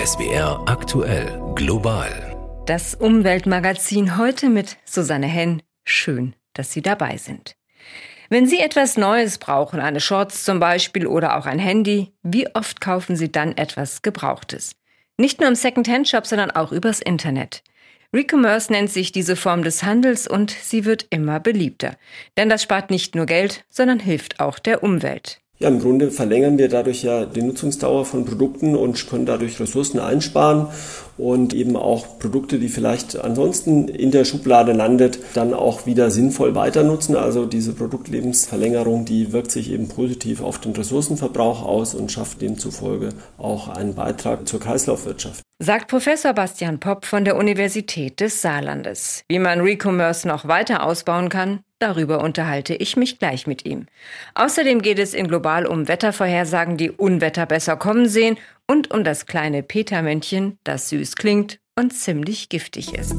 SWR aktuell global. Das Umweltmagazin heute mit Susanne Henn. Schön, dass Sie dabei sind. Wenn Sie etwas Neues brauchen, eine Shorts zum Beispiel oder auch ein Handy, wie oft kaufen Sie dann etwas Gebrauchtes? Nicht nur im Second-Hand-Shop, sondern auch übers Internet. Recommerce nennt sich diese Form des Handels und sie wird immer beliebter. Denn das spart nicht nur Geld, sondern hilft auch der Umwelt. Ja, im Grunde verlängern wir dadurch ja die Nutzungsdauer von Produkten und können dadurch Ressourcen einsparen und eben auch Produkte, die vielleicht ansonsten in der Schublade landet, dann auch wieder sinnvoll weiter nutzen. Also diese Produktlebensverlängerung, die wirkt sich eben positiv auf den Ressourcenverbrauch aus und schafft demzufolge auch einen Beitrag zur Kreislaufwirtschaft. Sagt Professor Bastian Popp von der Universität des Saarlandes. Wie man Recommerce noch weiter ausbauen kann, darüber unterhalte ich mich gleich mit ihm. Außerdem geht es in Global um Wettervorhersagen, die Unwetter besser kommen sehen, und um das kleine Petermännchen, das süß klingt und ziemlich giftig ist.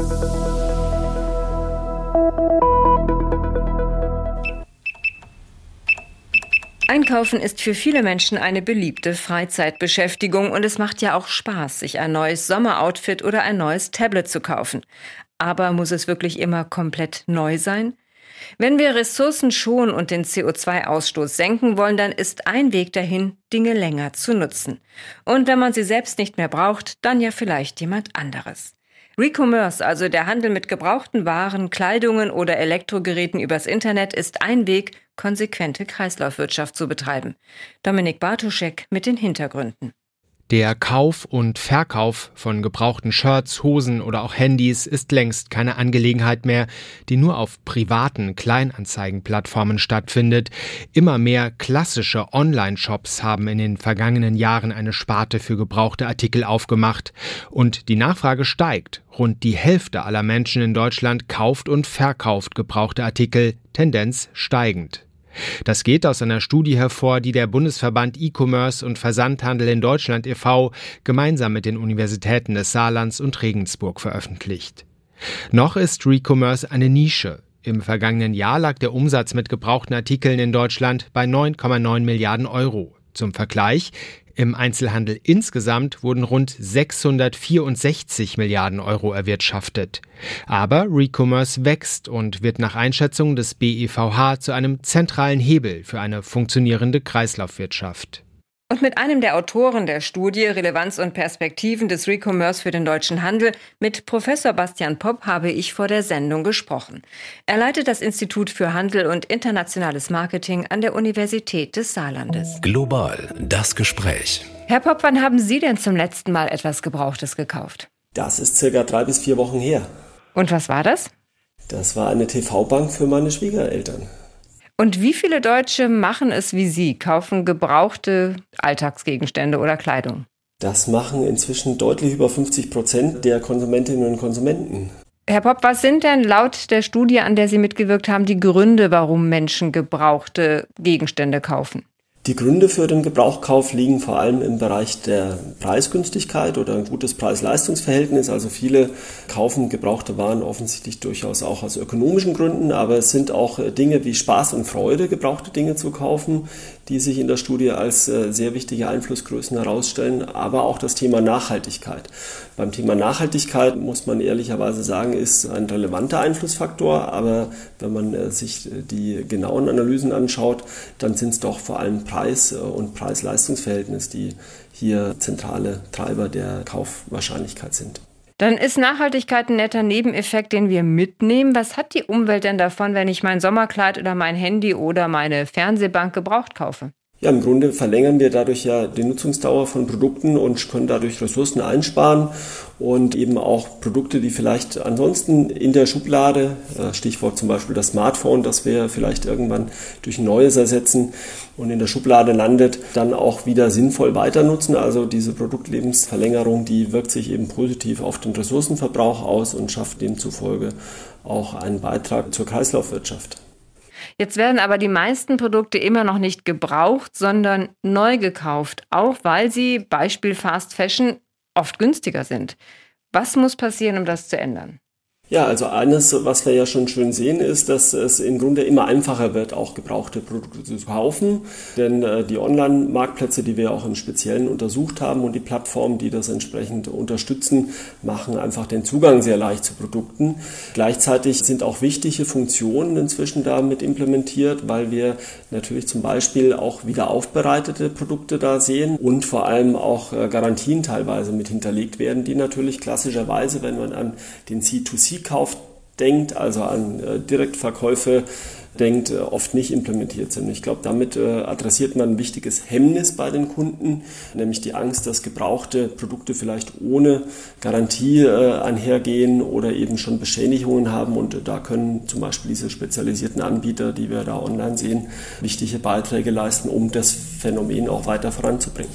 Einkaufen ist für viele Menschen eine beliebte Freizeitbeschäftigung und es macht ja auch Spaß, sich ein neues Sommeroutfit oder ein neues Tablet zu kaufen. Aber muss es wirklich immer komplett neu sein? Wenn wir Ressourcen schonen und den CO2-Ausstoß senken wollen, dann ist ein Weg dahin, Dinge länger zu nutzen. Und wenn man sie selbst nicht mehr braucht, dann ja vielleicht jemand anderes. Recommerce, also der Handel mit gebrauchten Waren, Kleidungen oder Elektrogeräten übers Internet, ist ein Weg, konsequente Kreislaufwirtschaft zu betreiben. Dominik Bartoschek mit den Hintergründen. Der Kauf und Verkauf von gebrauchten Shirts, Hosen oder auch Handys ist längst keine Angelegenheit mehr, die nur auf privaten Kleinanzeigenplattformen stattfindet. Immer mehr klassische Online-Shops haben in den vergangenen Jahren eine Sparte für gebrauchte Artikel aufgemacht. Und die Nachfrage steigt. Rund die Hälfte aller Menschen in Deutschland kauft und verkauft gebrauchte Artikel, Tendenz steigend. Das geht aus einer Studie hervor, die der Bundesverband E-Commerce und Versandhandel in Deutschland e.V. gemeinsam mit den Universitäten des Saarlands und Regensburg veröffentlicht. Noch ist Recommerce eine Nische. Im vergangenen Jahr lag der Umsatz mit gebrauchten Artikeln in Deutschland bei 9,9 Milliarden Euro. Zum Vergleich: Im Einzelhandel insgesamt wurden rund 664 Milliarden Euro erwirtschaftet. Aber Recommerce wächst und wird nach Einschätzung des BEVH zu einem zentralen Hebel für eine funktionierende Kreislaufwirtschaft. Und mit einem der Autoren der Studie Relevanz und Perspektiven des Recommerce für den deutschen Handel, mit Professor Bastian Popp, habe ich vor der Sendung gesprochen. Er leitet das Institut für Handel und internationales Marketing an der Universität des Saarlandes. Global, das Gespräch. Herr Popp, wann haben Sie denn zum letzten Mal etwas Gebrauchtes gekauft? Das ist circa 3 bis 4 Wochen her. Und was war das? Das war eine TV-Bank für meine Schwiegereltern. Und wie viele Deutsche machen es wie Sie, kaufen gebrauchte Alltagsgegenstände oder Kleidung? Das machen inzwischen deutlich über 50% der Konsumentinnen und Konsumenten. Herr Popp, was sind denn laut der Studie, an der Sie mitgewirkt haben, die Gründe, warum Menschen gebrauchte Gegenstände kaufen? Die Gründe für den Gebrauchkauf liegen vor allem im Bereich der Preisgünstigkeit oder ein gutes Preis-Leistungs-Verhältnis. Also viele kaufen gebrauchte Waren offensichtlich durchaus auch aus ökonomischen Gründen, aber es sind auch Dinge wie Spaß und Freude, gebrauchte Dinge zu kaufen, die sich in der Studie als sehr wichtige Einflussgrößen herausstellen, aber auch das Thema Nachhaltigkeit. Beim Thema Nachhaltigkeit muss man ehrlicherweise sagen, ist ein relevanter Einflussfaktor, aber wenn man sich die genauen Analysen anschaut, dann sind es doch vor allem Preis und Preis-Leistungs-Verhältnis, die hier zentrale Treiber der Kaufwahrscheinlichkeit sind. Dann ist Nachhaltigkeit ein netter Nebeneffekt, den wir mitnehmen. Was hat die Umwelt denn davon, wenn ich mein Sommerkleid oder mein Handy oder meine Fernsehbank gebraucht kaufe? Ja, im Grunde verlängern wir dadurch ja die Nutzungsdauer von Produkten und können dadurch Ressourcen einsparen und eben auch Produkte, die vielleicht ansonsten in der Schublade, Stichwort zum Beispiel das Smartphone, das wir vielleicht irgendwann durch ein neues ersetzen und in der Schublade landet, dann auch wieder sinnvoll weiter nutzen. Also diese Produktlebensverlängerung, die wirkt sich eben positiv auf den Ressourcenverbrauch aus und schafft demzufolge auch einen Beitrag zur Kreislaufwirtschaft. Jetzt werden aber die meisten Produkte immer noch nicht gebraucht, sondern neu gekauft, auch weil sie, Beispiel Fast Fashion, oft günstiger sind. Was muss passieren, um das zu ändern? Ja, also eines, was wir ja schon schön sehen, ist, dass es im Grunde immer einfacher wird, auch gebrauchte Produkte zu kaufen. Denn die Online-Marktplätze, die wir auch im Speziellen untersucht haben und die Plattformen, die das entsprechend unterstützen, machen einfach den Zugang sehr leicht zu Produkten. Gleichzeitig sind auch wichtige Funktionen inzwischen damit implementiert, weil wir natürlich zum Beispiel auch wieder aufbereitete Produkte da sehen und vor allem auch Garantien teilweise mit hinterlegt werden, die natürlich klassischerweise, wenn man an den C2C-Kauf denkt, also an Direktverkäufe denkt, oft nicht implementiert sind. Ich glaube, damit adressiert man ein wichtiges Hemmnis bei den Kunden, nämlich die Angst, dass gebrauchte Produkte vielleicht ohne Garantie einhergehen oder eben schon Beschädigungen haben. Und da können zum Beispiel diese spezialisierten Anbieter, die wir da online sehen, wichtige Beiträge leisten, um das Phänomen auch weiter voranzubringen.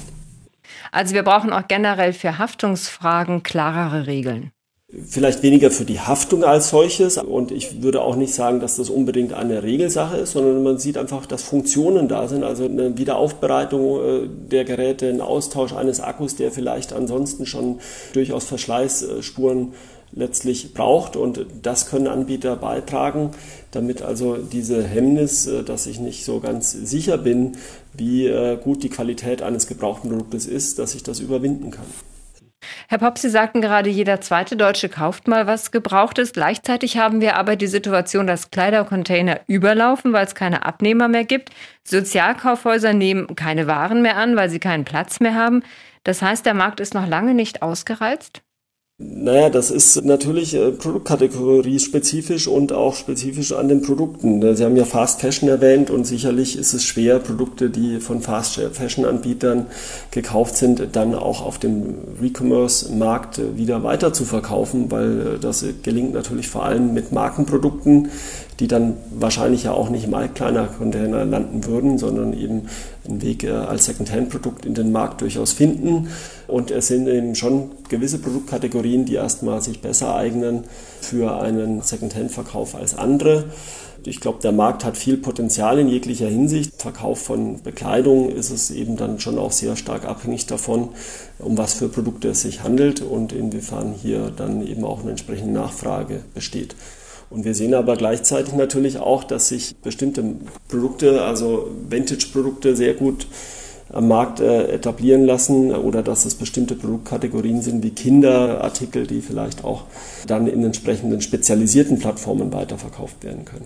Also wir brauchen auch generell für Haftungsfragen klarere Regeln. Vielleicht weniger für die Haftung als solches, und ich würde auch nicht sagen, dass das unbedingt eine Regelsache ist, sondern man sieht einfach, dass Funktionen da sind, also eine Wiederaufbereitung der Geräte, ein Austausch eines Akkus, der vielleicht ansonsten schon durchaus Verschleißspuren letztlich braucht, und das können Anbieter beitragen, damit also diese Hemmnis, dass ich nicht so ganz sicher bin, wie gut die Qualität eines gebrauchten Produktes ist, dass ich das überwinden kann. Herr Popp, Sie sagten gerade, jeder zweite Deutsche kauft mal was Gebrauchtes. Gleichzeitig haben wir aber die Situation, dass Kleidercontainer überlaufen, weil es keine Abnehmer mehr gibt. Sozialkaufhäuser nehmen keine Waren mehr an, weil sie keinen Platz mehr haben. Das heißt, der Markt ist noch lange nicht ausgereizt? Naja, das ist natürlich produktkategoriespezifisch und auch spezifisch an den Produkten. Sie haben ja Fast Fashion erwähnt, und sicherlich ist es schwer, Produkte, die von Fast Fashion Anbietern gekauft sind, dann auch auf dem Recommerce-Markt wieder weiter zu verkaufen, weil das gelingt natürlich vor allem mit Markenprodukten, die dann wahrscheinlich ja auch nicht im Altkleidercontainer landen würden, sondern eben einen Weg als Secondhand-Produkt in den Markt durchaus finden. Und es sind eben schon gewisse Produktkategorien, die erstmal sich besser eignen für einen Secondhand-Verkauf als andere. Ich glaube, der Markt hat viel Potenzial in jeglicher Hinsicht. Verkauf von Bekleidung ist es eben dann schon auch sehr stark abhängig davon, um was für Produkte es sich handelt und inwiefern hier dann eben auch eine entsprechende Nachfrage besteht. Und wir sehen aber gleichzeitig natürlich auch, dass sich bestimmte Produkte, also Vintage-Produkte, sehr gut am Markt etablieren lassen, oder dass es bestimmte Produktkategorien sind wie Kinderartikel, die vielleicht auch dann in entsprechenden spezialisierten Plattformen weiterverkauft werden können.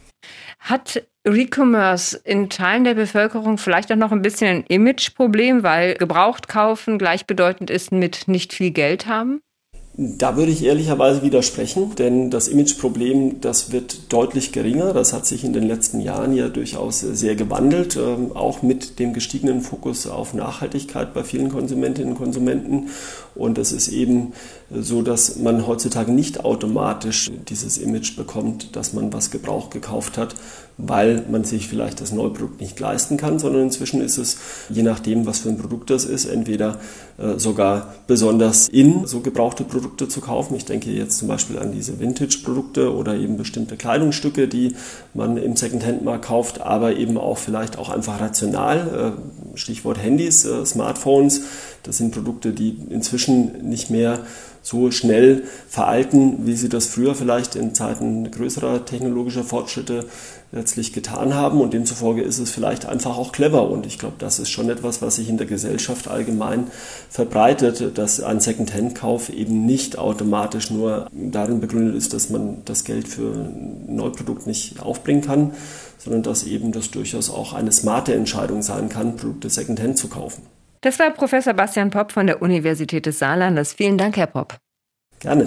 Hat Recommerce in Teilen der Bevölkerung vielleicht auch noch ein bisschen ein Imageproblem, weil gebraucht kaufen gleichbedeutend ist mit nicht viel Geld haben? Da würde ich ehrlicherweise widersprechen, denn das Imageproblem, das wird deutlich geringer. Das hat sich in den letzten Jahren ja durchaus sehr gewandelt, auch mit dem gestiegenen Fokus auf Nachhaltigkeit bei vielen Konsumentinnen und Konsumenten. Und es ist eben so, dass man heutzutage nicht automatisch dieses Image bekommt, dass man was gebraucht gekauft hat, weil man sich vielleicht das Neuprodukt nicht leisten kann, sondern inzwischen ist es, je nachdem, was für ein Produkt das ist, entweder sogar besonders so gebrauchte Produkte zu kaufen. Ich denke jetzt zum Beispiel an diese Vintage-Produkte oder eben bestimmte Kleidungsstücke, die man im Secondhand-Markt kauft, aber eben auch vielleicht auch einfach rational. Stichwort Handys, Smartphones. Das sind Produkte, die inzwischen nicht mehr so schnell veralten, wie sie das früher vielleicht in Zeiten größerer technologischer Fortschritte letztlich getan haben. Und demzufolge ist es vielleicht einfach auch clever. Und ich glaube, das ist schon etwas, was sich in der Gesellschaft allgemein verbreitet, dass ein Secondhand-Kauf eben nicht automatisch nur darin begründet ist, dass man das Geld für ein Neuprodukt nicht aufbringen kann, sondern dass eben das durchaus auch eine smarte Entscheidung sein kann, Produkte Secondhand zu kaufen. Das war Professor Bastian Popp von der Universität des Saarlandes. Vielen Dank, Herr Popp. Gerne.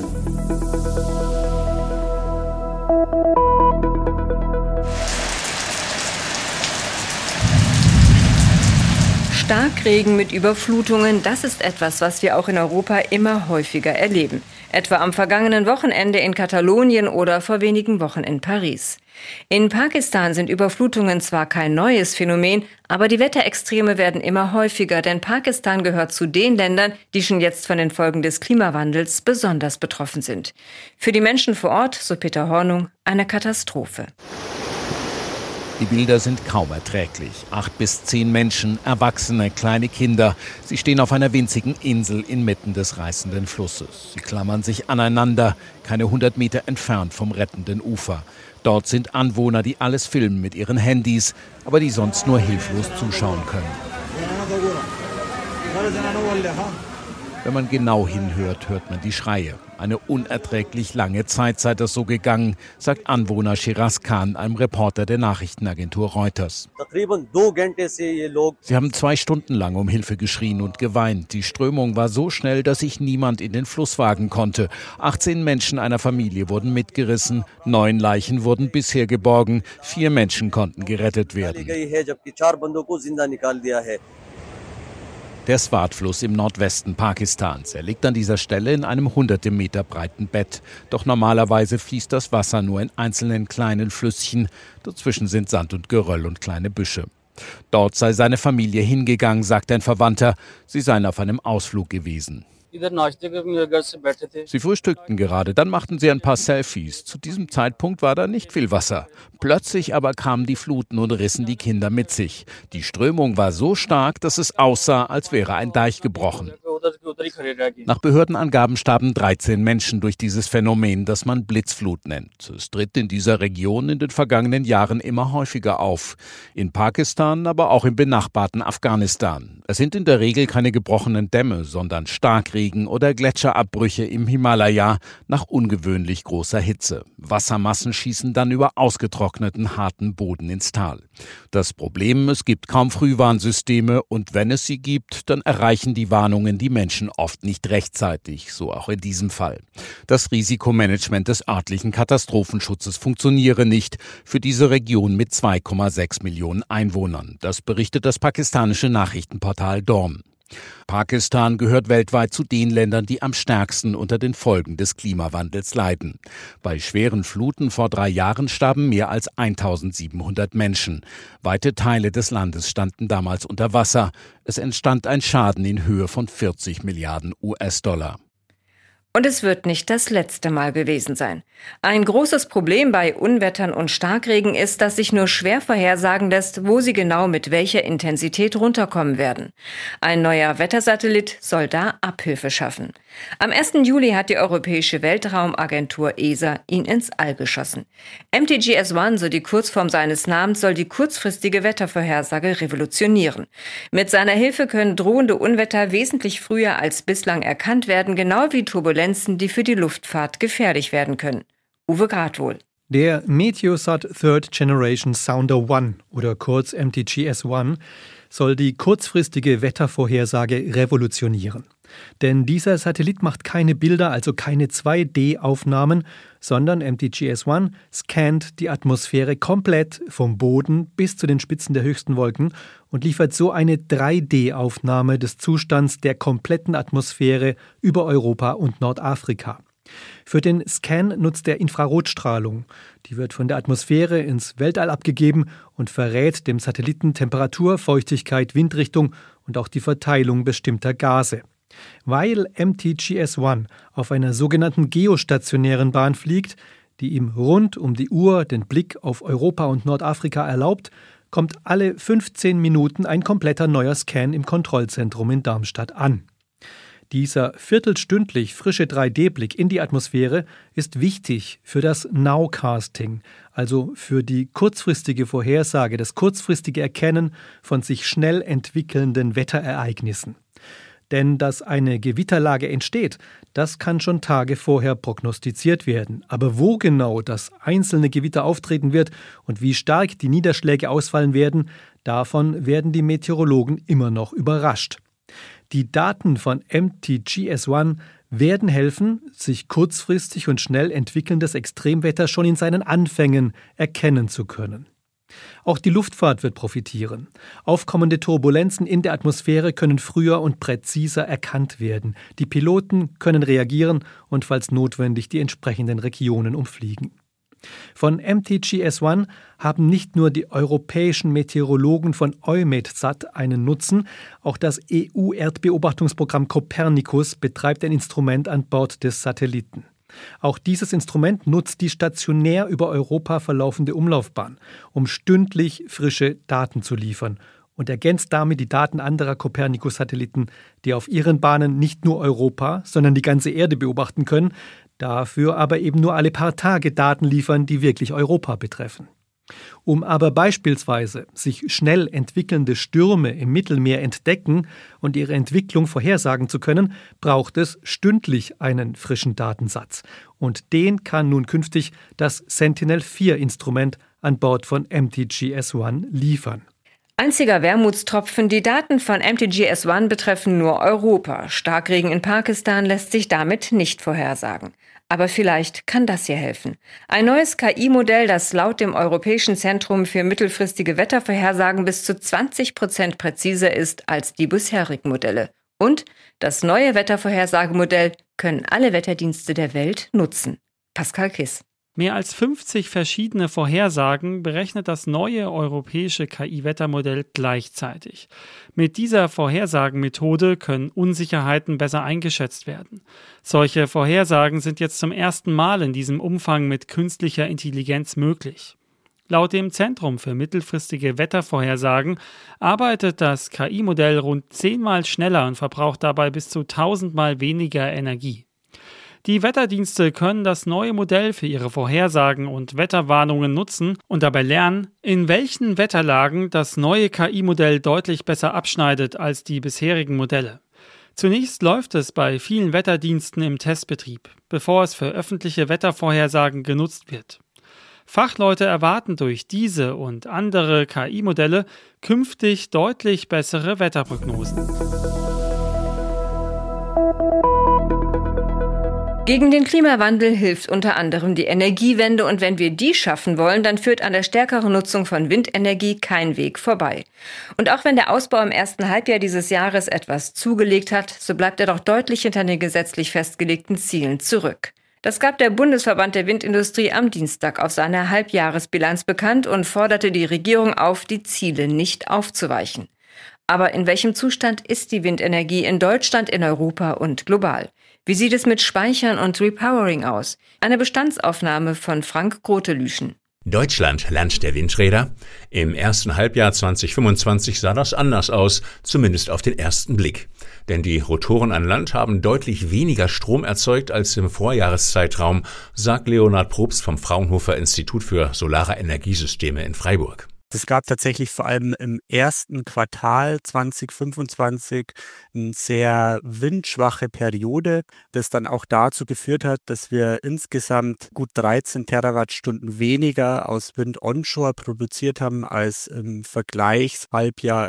Starkregen mit Überflutungen, das ist etwas, was wir auch in Europa immer häufiger erleben. Etwa am vergangenen Wochenende in Katalonien oder vor wenigen Wochen in Paris. In Pakistan sind Überflutungen zwar kein neues Phänomen, aber die Wetterextreme werden immer häufiger, denn Pakistan gehört zu den Ländern, die schon jetzt von den Folgen des Klimawandels besonders betroffen sind. Für die Menschen vor Ort, so Peter Hornung, eine Katastrophe. Die Bilder sind kaum erträglich. 8 bis 10 Menschen, Erwachsene, kleine Kinder. Sie stehen auf einer winzigen Insel inmitten des reißenden Flusses. Sie klammern sich aneinander, keine 100 Meter entfernt vom rettenden Ufer. Dort sind Anwohner, die alles filmen mit ihren Handys, aber die sonst nur hilflos zuschauen können. Wenn man genau hinhört, hört man die Schreie. Eine unerträglich lange Zeit sei das so gegangen, sagt Anwohner Shiraz Khan, einem Reporter der Nachrichtenagentur Reuters. Sie haben 2 Stunden lang um Hilfe geschrien und geweint. Die Strömung war so schnell, dass sich niemand in den Fluss wagen konnte. 18 Menschen einer Familie wurden mitgerissen, 9 Leichen wurden bisher geborgen, 4 Menschen konnten gerettet werden. Der Swat-Fluss im Nordwesten Pakistans. Er liegt an dieser Stelle in einem 100 Meter breiten Bett. Doch normalerweise fließt das Wasser nur in einzelnen kleinen Flüsschen. Dazwischen sind Sand und Geröll und kleine Büsche. Dort sei seine Familie hingegangen, sagt ein Verwandter. Sie seien auf einem Ausflug gewesen. Sie frühstückten gerade, dann machten sie ein paar Selfies. Zu diesem Zeitpunkt war da nicht viel Wasser. Plötzlich aber kamen die Fluten und rissen die Kinder mit sich. Die Strömung war so stark, dass es aussah, als wäre ein Deich gebrochen. Nach Behördenangaben starben 13 Menschen durch dieses Phänomen, das man Blitzflut nennt. Es tritt in dieser Region in den vergangenen Jahren immer häufiger auf. In Pakistan, aber auch im benachbarten Afghanistan. Es sind in der Regel keine gebrochenen Dämme, sondern Starkregen oder Gletscherabbrüche im Himalaya nach ungewöhnlich großer Hitze. Wassermassen schießen dann über ausgetrockneten, harten Boden ins Tal. Das Problem, es gibt kaum Frühwarnsysteme und wenn es sie gibt, dann erreichen die Warnungen die Menschen oft nicht rechtzeitig, so auch in diesem Fall. Das Risikomanagement des örtlichen Katastrophenschutzes funktioniere nicht für diese Region mit 2,6 Millionen Einwohnern. Das berichtet das pakistanische Nachrichtenportal Dawn. Pakistan gehört weltweit zu den Ländern, die am stärksten unter den Folgen des Klimawandels leiden. Bei schweren Fluten vor 3 Jahren starben mehr als 1700 Menschen. Weite Teile des Landes standen damals unter Wasser. Es entstand ein Schaden in Höhe von 40 Milliarden US-Dollar. Und es wird nicht das letzte Mal gewesen sein. Ein großes Problem bei Unwettern und Starkregen ist, dass sich nur schwer vorhersagen lässt, wo sie genau mit welcher Intensität runterkommen werden. Ein neuer Wettersatellit soll da Abhilfe schaffen. Am 1. Juli hat die Europäische Weltraumagentur ESA ihn ins All geschossen. MTGS-1, so die Kurzform seines Namens, soll die kurzfristige Wettervorhersage revolutionieren. Mit seiner Hilfe können drohende Unwetter wesentlich früher als bislang erkannt werden, genau wie Turbulenzen, die für die Luftfahrt gefährlich werden können. Uwe Gradwohl. Der Meteosat Third Generation Sounder 1 oder kurz MTGS-1 soll die kurzfristige Wettervorhersage revolutionieren. Denn dieser Satellit macht keine Bilder, also keine 2D-Aufnahmen, sondern MTGS-1 scannt die Atmosphäre komplett vom Boden bis zu den Spitzen der höchsten Wolken und liefert so eine 3D-Aufnahme des Zustands der kompletten Atmosphäre über Europa und Nordafrika. Für den Scan nutzt er Infrarotstrahlung. Die wird von der Atmosphäre ins Weltall abgegeben und verrät dem Satelliten Temperatur, Feuchtigkeit, Windrichtung und auch die Verteilung bestimmter Gase. Weil MTGS-1 auf einer sogenannten geostationären Bahn fliegt, die ihm rund um die Uhr den Blick auf Europa und Nordafrika erlaubt, kommt alle 15 Minuten ein kompletter neuer Scan im Kontrollzentrum in Darmstadt an. Dieser viertelstündlich frische 3D-Blick in die Atmosphäre ist wichtig für das Nowcasting, also für die kurzfristige Vorhersage, das kurzfristige Erkennen von sich schnell entwickelnden Wetterereignissen. Denn dass eine Gewitterlage entsteht, das kann schon Tage vorher prognostiziert werden. Aber wo genau das einzelne Gewitter auftreten wird und wie stark die Niederschläge ausfallen werden, davon werden die Meteorologen immer noch überrascht. Die Daten von MTGS-1 werden helfen, sich kurzfristig und schnell entwickelndes Extremwetter schon in seinen Anfängen erkennen zu können. Auch die Luftfahrt wird profitieren. Aufkommende Turbulenzen in der Atmosphäre können früher und präziser erkannt werden. Die Piloten können reagieren und falls notwendig die entsprechenden Regionen umfliegen. Von MTGS-1 haben nicht nur die europäischen Meteorologen von EUMETSAT einen Nutzen, auch das EU-Erdbeobachtungsprogramm Copernicus betreibt ein Instrument an Bord des Satelliten. Auch dieses Instrument nutzt die stationär über Europa verlaufende Umlaufbahn, um stündlich frische Daten zu liefern und ergänzt damit die Daten anderer Copernicus-Satelliten, die auf ihren Bahnen nicht nur Europa, sondern die ganze Erde beobachten können, dafür aber eben nur alle paar Tage Daten liefern, die wirklich Europa betreffen. Um aber beispielsweise sich schnell entwickelnde Stürme im Mittelmeer entdecken und ihre Entwicklung vorhersagen zu können, braucht es stündlich einen frischen Datensatz. Und den kann nun künftig das Sentinel-4-Instrument an Bord von MTGS-1 liefern. Einziger Wermutstropfen, die Daten von MTGS-1 betreffen nur Europa. Starkregen in Pakistan lässt sich damit nicht vorhersagen. Aber vielleicht kann das hier helfen. Ein neues KI-Modell, das laut dem Europäischen Zentrum für mittelfristige Wettervorhersagen bis zu 20% präziser ist als die bisherigen Modelle. Und das neue Wettervorhersagemodell können alle Wetterdienste der Welt nutzen. Pascal Kiss. Mehr als 50 verschiedene Vorhersagen berechnet das neue europäische KI-Wettermodell gleichzeitig. Mit dieser Vorhersagenmethode können Unsicherheiten besser eingeschätzt werden. Solche Vorhersagen sind jetzt zum ersten Mal in diesem Umfang mit künstlicher Intelligenz möglich. Laut dem Zentrum für mittelfristige Wettervorhersagen arbeitet das KI-Modell rund 10-mal schneller und verbraucht dabei bis zu 1000-mal weniger Energie. Die Wetterdienste können das neue Modell für ihre Vorhersagen und Wetterwarnungen nutzen und dabei lernen, in welchen Wetterlagen das neue KI-Modell deutlich besser abschneidet als die bisherigen Modelle. Zunächst läuft es bei vielen Wetterdiensten im Testbetrieb, bevor es für öffentliche Wettervorhersagen genutzt wird. Fachleute erwarten durch diese und andere KI-Modelle künftig deutlich bessere Wetterprognosen. Gegen den Klimawandel hilft unter anderem die Energiewende und wenn wir die schaffen wollen, dann führt an der stärkeren Nutzung von Windenergie kein Weg vorbei. Und auch wenn der Ausbau im ersten Halbjahr dieses Jahres etwas zugelegt hat, so bleibt er doch deutlich hinter den gesetzlich festgelegten Zielen zurück. Das gab der Bundesverband der Windindustrie am Dienstag auf seiner Halbjahresbilanz bekannt und forderte die Regierung auf, die Ziele nicht aufzuweichen. Aber in welchem Zustand ist die Windenergie in Deutschland, in Europa und global? Wie sieht es mit Speichern und Repowering aus? Eine Bestandsaufnahme von Frank Grotelüschen. Deutschland, Land der Windräder. Im ersten Halbjahr 2025 sah das anders aus, zumindest auf den ersten Blick. Denn die Rotoren an Land haben deutlich weniger Strom erzeugt als im Vorjahreszeitraum, sagt Leonhard Probst vom Fraunhofer Institut für Solare Energiesysteme in Freiburg. Es gab tatsächlich vor allem im ersten Quartal 2025 eine sehr windschwache Periode, das dann auch dazu geführt hat, dass wir insgesamt gut 13 Terawattstunden weniger aus Wind onshore produziert haben als im Vergleichshalbjahr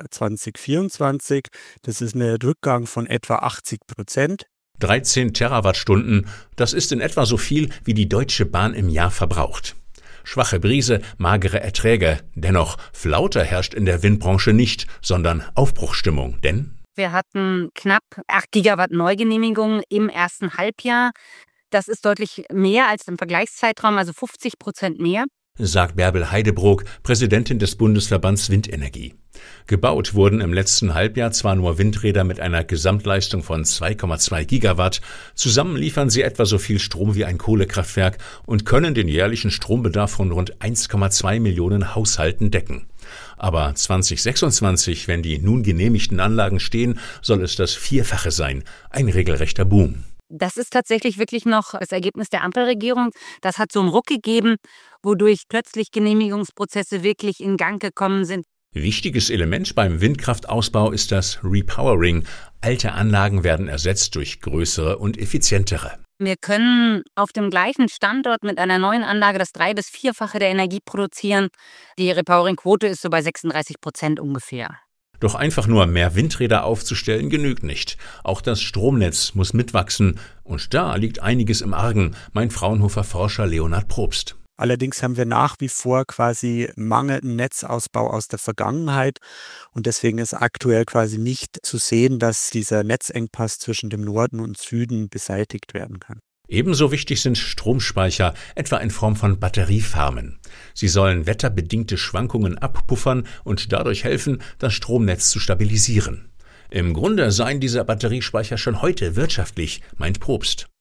2024. Das ist ein Rückgang von etwa 80%. 13 Terawattstunden, das ist in etwa so viel, wie die Deutsche Bahn im Jahr verbraucht. Schwache Brise, magere Erträge. Dennoch, Flaute herrscht in der Windbranche nicht, sondern Aufbruchsstimmung. Denn wir hatten knapp 8 Gigawatt Neugenehmigungen im ersten Halbjahr. Das ist deutlich mehr als im Vergleichszeitraum, also 50% mehr. Sagt Bärbel Heidebrook, Präsidentin des Bundesverbands Windenergie. Gebaut wurden im letzten Halbjahr zwar nur Windräder mit einer Gesamtleistung von 2,2 Gigawatt. Zusammen liefern sie etwa so viel Strom wie ein Kohlekraftwerk und können den jährlichen Strombedarf von rund 1,2 Millionen Haushalten decken. Aber 2026, wenn die nun genehmigten Anlagen stehen, soll es das Vierfache sein. Ein regelrechter Boom. Das ist tatsächlich wirklich noch das Ergebnis der Ampelregierung. Das hat so einen Ruck gegeben, wodurch plötzlich Genehmigungsprozesse wirklich in Gang gekommen sind. Wichtiges Element beim Windkraftausbau ist das Repowering. Alte Anlagen werden ersetzt durch größere und effizientere. Wir können auf dem gleichen Standort mit einer neuen Anlage das 3- bis 4-fache der Energie produzieren. Die Repowering-Quote ist so bei 36% ungefähr. Doch einfach nur mehr Windräder aufzustellen genügt nicht. Auch das Stromnetz muss mitwachsen. Und da liegt einiges im Argen, meint Fraunhofer Forscher Leonhard Probst. Allerdings haben wir nach wie vor quasi mangelnden Netzausbau aus der Vergangenheit und deswegen ist aktuell quasi nicht zu sehen, dass dieser Netzengpass zwischen dem Norden und Süden beseitigt werden kann. Ebenso wichtig sind Stromspeicher, etwa in Form von Batteriefarmen. Sie sollen wetterbedingte Schwankungen abpuffern und dadurch helfen, das Stromnetz zu stabilisieren. Im Grunde seien diese Batteriespeicher schon heute wirtschaftlich, meint Probst.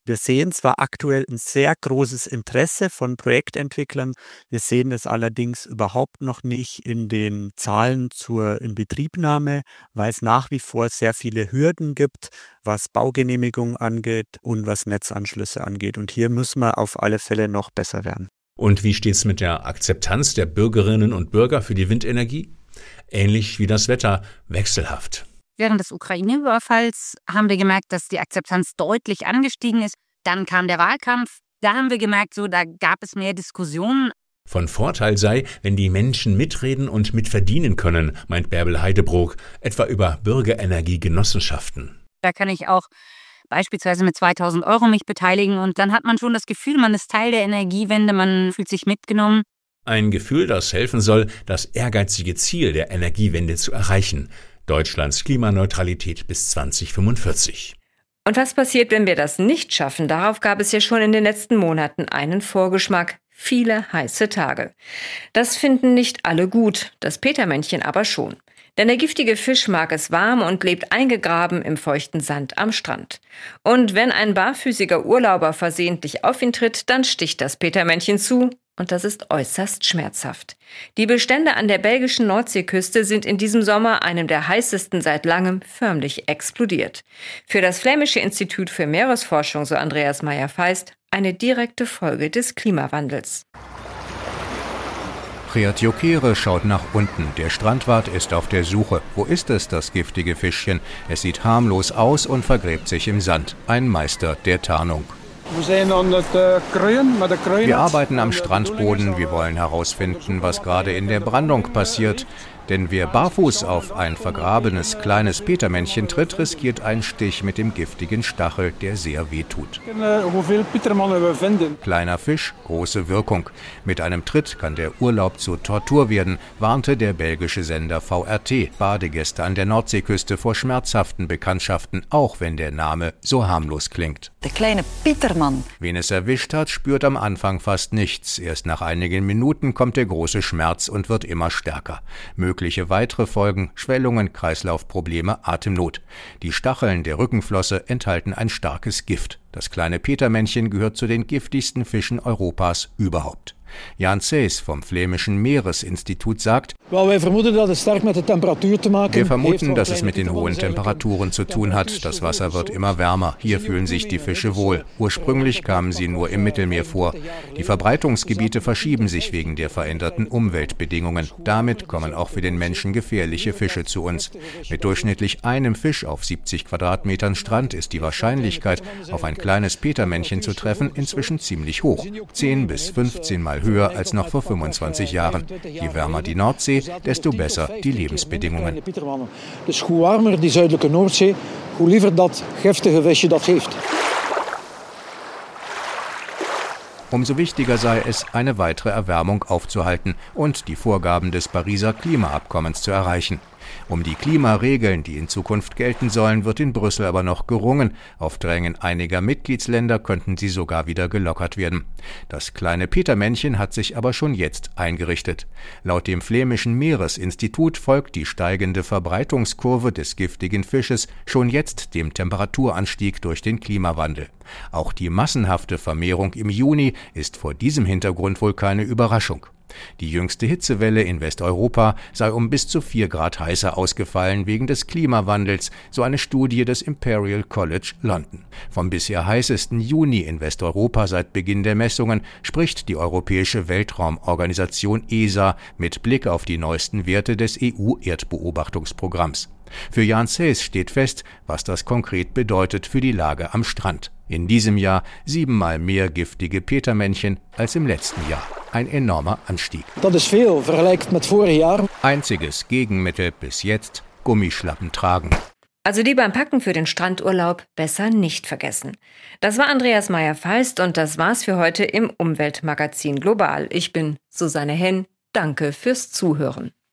Wir sehen zwar aktuell ein sehr großes Interesse von Projektentwicklern, wir sehen es allerdings überhaupt noch nicht in den Zahlen zur Inbetriebnahme, weil es nach wie vor sehr viele Hürden gibt, was Baugenehmigungen angeht und was Netzanschlüsse angeht. Und hier müssen wir auf alle Fälle noch besser werden. Und wie steht's mit der Akzeptanz der Bürgerinnen und Bürger für die Windenergie? Ähnlich wie das Wetter, wechselhaft. Während des Ukraine-Überfalls haben wir gemerkt, dass die Akzeptanz deutlich angestiegen ist. Dann kam der Wahlkampf. Da haben wir gemerkt, da gab es mehr Diskussionen. Von Vorteil sei, wenn die Menschen mitreden und mitverdienen können, meint Bärbel Heidebrook, etwa über Bürgerenergiegenossenschaften. Da kann ich auch beispielsweise mit 2.000 € mich beteiligen und dann hat man schon das Gefühl, man ist Teil der Energiewende, man fühlt sich mitgenommen. Ein Gefühl, das helfen soll, das ehrgeizige Ziel der Energiewende zu erreichen. Deutschlands Klimaneutralität bis 2045. Und was passiert, wenn wir das nicht schaffen? Darauf gab es ja schon in den letzten Monaten einen Vorgeschmack. Viele heiße Tage. Das finden nicht alle gut, das Petermännchen aber schon. Denn der giftige Fisch mag es warm und lebt eingegraben im feuchten Sand am Strand. Und wenn ein barfüßiger Urlauber versehentlich auf ihn tritt, dann sticht das Petermännchen zu. Und das ist äußerst schmerzhaft. Die Bestände an der belgischen Nordseeküste sind in diesem Sommer, einem der heißesten seit langem, förmlich explodiert. Für das Flämische Institut für Meeresforschung, so Andreas Meyer-Feist, eine direkte Folge des Klimawandels. Priat-Jokere schaut nach unten. Der Strandwart ist auf der Suche. Wo ist es, das giftige Fischchen? Es sieht harmlos aus und vergräbt sich im Sand. Ein Meister der Tarnung. Wir arbeiten am Strandboden. Wir wollen herausfinden, was gerade in der Brandung passiert. Denn wer barfuß auf ein vergrabenes kleines Petermännchen tritt, riskiert einen Stich mit dem giftigen Stachel, der sehr wehtut. Kleiner Fisch, große Wirkung. Mit einem Tritt kann der Urlaub zur Tortur werden, warnte der belgische Sender VRT Badegäste an der Nordseeküste vor schmerzhaften Bekanntschaften, auch wenn der Name so harmlos klingt. Der kleine Petermann. Wen es erwischt hat, spürt am Anfang fast nichts. Erst nach einigen Minuten kommt der große Schmerz und wird immer stärker. Mögliche weitere Folgen: Schwellungen, Kreislaufprobleme, Atemnot. Die Stacheln der Rückenflosse enthalten ein starkes Gift. Das kleine Petermännchen gehört zu den giftigsten Fischen Europas überhaupt. Jan Sees vom Flämischen Meeresinstitut sagt: Wir vermuten, dass es mit den hohen Temperaturen zu tun hat. Das Wasser wird immer wärmer. Hier fühlen sich die Fische wohl. Ursprünglich kamen sie nur im Mittelmeer vor. Die Verbreitungsgebiete verschieben sich wegen der veränderten Umweltbedingungen. Damit kommen auch für den Menschen gefährliche Fische zu uns. Mit durchschnittlich einem Fisch auf 70 Quadratmetern Strand ist die Wahrscheinlichkeit, auf ein kleines Petermännchen zu treffen, inzwischen ziemlich hoch. 10 bis 15 Mal höher als noch vor 25 Jahren. Je wärmer die Nordsee, desto besser die Lebensbedingungen. Dus hoe warmer die zuidelijke Noordzee, hoe liever dat giftige visje dat heeft. Umso wichtiger sei es, eine weitere Erwärmung aufzuhalten und die Vorgaben des Pariser Klimaabkommens zu erreichen. Um die Klimaregeln, die in Zukunft gelten sollen, wird in Brüssel aber noch gerungen. Auf Drängen einiger Mitgliedsländer könnten sie sogar wieder gelockert werden. Das kleine Petermännchen hat sich aber schon jetzt eingerichtet. Laut dem Flämischen Meeresinstitut folgt die steigende Verbreitungskurve des giftigen Fisches schon jetzt dem Temperaturanstieg durch den Klimawandel. Auch die massenhafte Vermehrung im Juni ist vor diesem Hintergrund wohl keine Überraschung. Die jüngste Hitzewelle in Westeuropa sei um bis zu 4 Grad heißer ausgefallen wegen des Klimawandels, so eine Studie des Imperial College London. Vom bisher heißesten Juni in Westeuropa seit Beginn der Messungen spricht die Europäische Weltraumorganisation ESA mit Blick auf die neuesten Werte des EU-Erdbeobachtungsprogramms. Für Jan Sees steht fest, was das konkret bedeutet für die Lage am Strand. In diesem Jahr 7-mal mehr giftige Petermännchen als im letzten Jahr. Ein enormer Anstieg. Das ist viel, vergleicht mit vorigen Jahren. Einziges Gegenmittel bis jetzt: Gummischlappen tragen. Also die beim Packen für den Strandurlaub besser nicht vergessen. Das war Andreas Meyer-Feist und das war's für heute im Umweltmagazin Global. Ich bin Susanne Henn. Danke fürs Zuhören.